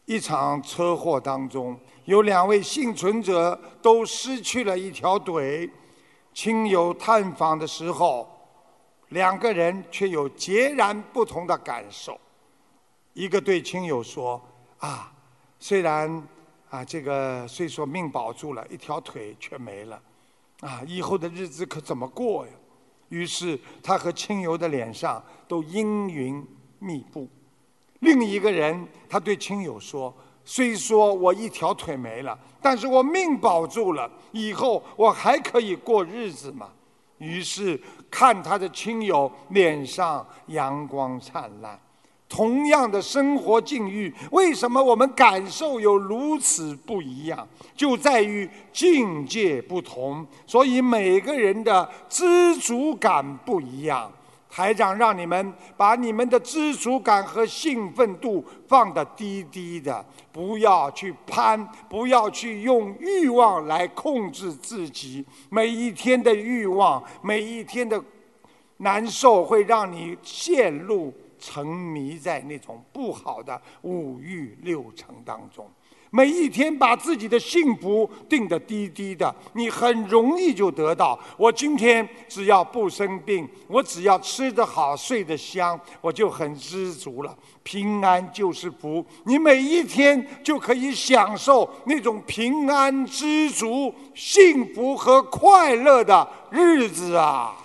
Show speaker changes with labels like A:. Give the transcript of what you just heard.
A: 一场车祸当中，有2位幸存者都失去了一条腿。亲友探访的时候，2个人却有截然不同的感受。一个对亲友说：“虽然这个虽说命保住了，一条腿却没了，以后的日子可怎么过呀？”于是他和亲友的脸上都阴云密布。另一个人他对亲友说：“虽说我一条腿没了，但是我命保住了，以后我还可以过日子嘛。”于是看他的亲友脸上阳光灿烂。同样的生活境遇，为什么我们感受有如此不一样？就在于境界不同，所以每个人的知足感不一样。台长让你们把你们的知足感和兴奋度放得低低的，不要去攀，不要去用欲望来控制自己。每一天的欲望，每一天的难受，会让你陷入沉迷在那种不好的5欲6尘当中。每一天把自己的幸福定得低低的，你很容易就得到。我今天只要不生病，我只要吃得好睡得香，我就很知足了。平安就是福，你每一天就可以享受那种平安知足、幸福和快乐的日子啊！